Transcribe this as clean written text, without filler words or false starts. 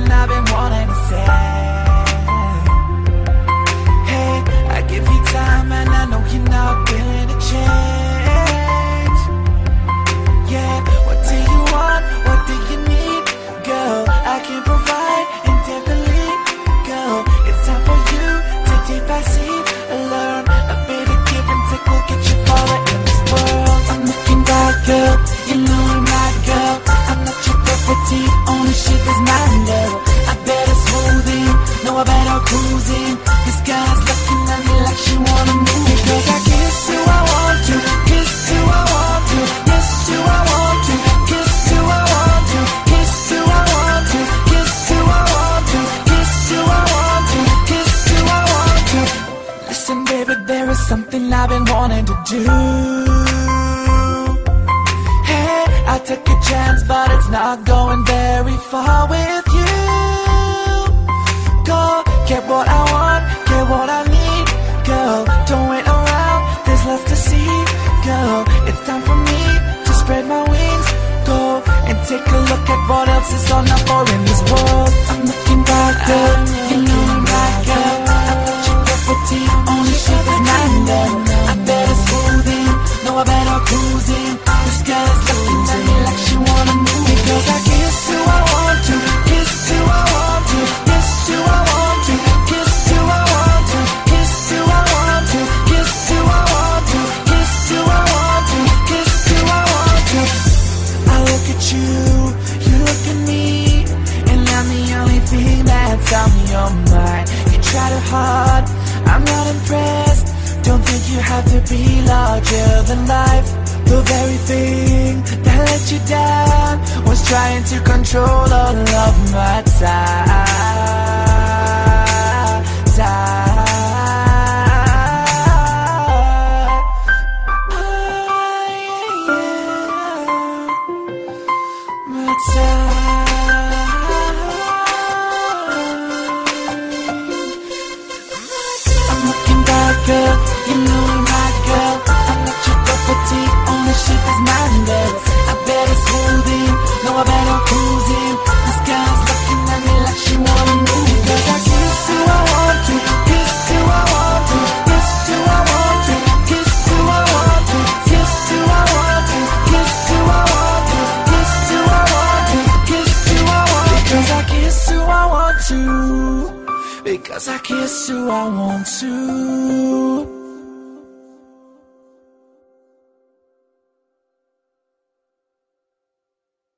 something I've been wanting to say. Hey, I give you time and I know you're not willing to change. Yeah, what do you want? What do you need? Girl, I can provide indefinitely. Girl, it's time for you to take back seat and learn a bit of give and take will get you farther in this world. I'm looking back, girl, you know I'm not, girl. I'm not your property, ownership is mine, girl. I better smoothing, no I better cruising. This guy's looking at me like she wanna move. Because I kiss who I want to, kiss who I want to, kiss who I want to, kiss who I want to, kiss who I want to, kiss who I want to, kiss who I want to, kiss who I want to. Listen baby, there is something I've been wanting to do. Hey, I took a chance but it's not going very far with you. Go, get what I want, get what I need. Girl, don't wait around, there's love to see. Girl, it's time for me to spread my wings. Go and take a look at what else is on offer in this world. I'm looking back, girl, you know I'm right, girl. I'm not your property, ownership is mine, girl. I better smoothing, no I better cruising. This girl is looking at me like she wanna move. Because I kiss who I want to, kiss who I want to, kiss who I want to, kiss who I want to, kiss who I want to, kiss who I want to, kiss who I want to, kiss who I want to. I look at you, you look at me, and I'm the only thing that's on your mind. You try too hard, I'm not impressed. Don't think you have to be larger than life. The very thing that let you down was trying to control all of my time. I'm looking back, girl, you know I'm right, girl. I'm not your property, ownership is mine, girl. I better smoothing, no I better cruising. This guy's looking at me like she wanna move. Because I kiss who I want to, kiss who I want to, kiss who I want to, kiss who I want to, kiss who I want to, kiss who I want to, kiss who I want to, kiss who I want to. Because I kiss who I want to, because I kiss who I want to.